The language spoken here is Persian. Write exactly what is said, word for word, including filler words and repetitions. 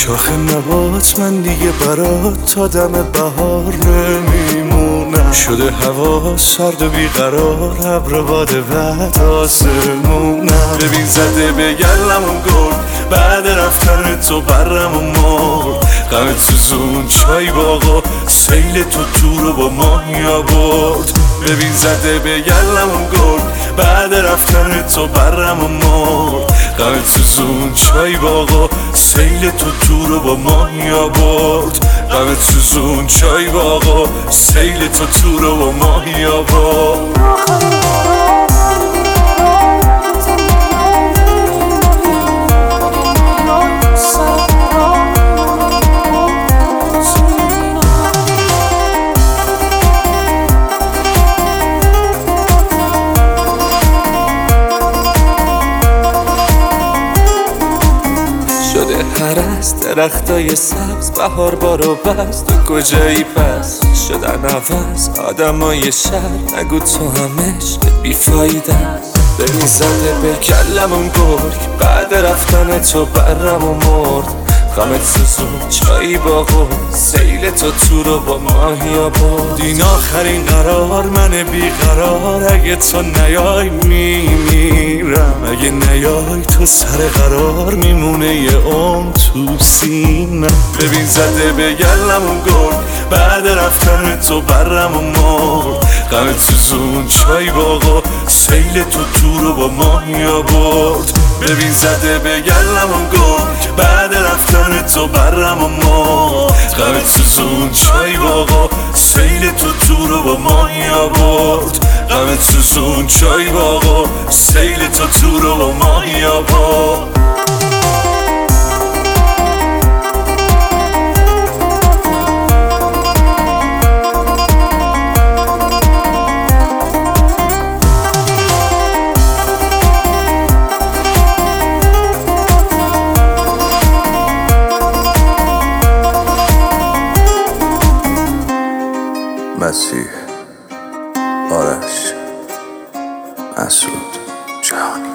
شاخ نبات من دیگه برات تا دم بهار نمیمونم. شده هوا سرد و بیقرار، ابر باد بعد آسمونم. ببین زده به گلمون گل، بعد رفتن تو برم و مرد. غم سوزون چای باغا، سیل تو تو رو با ماهی آورد. ببین زده به گلمون گل، بعد رفتن تو برم و مرد. غم سوزون چای باغا، سیل تو تو رو با ماهی آورد. غم سوزون چای باغا، سیل تو تو رو با ماهی آورد. شده هرس درختای سبز، بهار بارو بست، تو کجایی پس؟ شدن عوض آدمای شهر، نگو تو هم عشقت بیفایده است. ببین زده به کلمون گرگ، بعد رفتن تو برم و مرد. غمت سوزون چایی باغو، سیل تو تو رو با ماهی آورد. این آخرین قرار من بیقرار، اگه تو نیای میمیرم. اگه نیای تو سر قرار، میمونه یه عمر تو سینم. ببین زده به گلمون گل، بعد رفتن تو برم و مرد. غمت سوزون چای باغا، سیل تو تو رو با ماهی آورد. ببین زده به گلمون گل، بعد رفتن تو برم و مرد. غمت سوزون چای باغا، سیل تو تو رو با ماهی آورد. غمت سوزون چای باغا، سیل تو تو رو با ماهی آورد. مسیح، آرش، مسعود، جهانی.